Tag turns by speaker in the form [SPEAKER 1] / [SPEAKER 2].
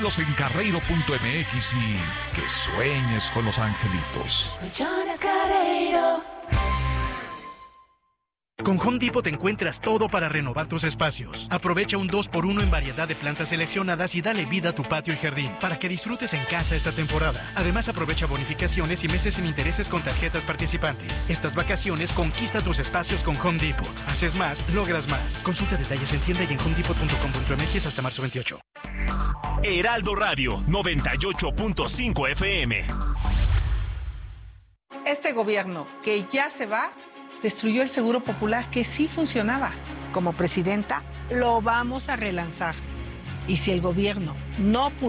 [SPEAKER 1] Los en Carreiro.mx y que sueñes con los angelitos.
[SPEAKER 2] Con Home Depot encuentras todo para renovar tus espacios. Aprovecha un 2x1 en variedad de plantas seleccionadas y dale vida a tu patio y jardín para que disfrutes en casa esta temporada. Además, aprovecha bonificaciones y meses sin intereses con tarjetas participantes. Estas vacaciones conquista tus espacios con Home Depot. Haces más, logras más. Consulta detalles en tienda y en homedepot.com.mx hasta marzo 28.
[SPEAKER 3] Heraldo Radio 98.5 FM.
[SPEAKER 4] Este gobierno que ya se va destruyó el Seguro Popular, que sí funcionaba. Como presidenta, lo vamos a relanzar. Y si el gobierno no pudo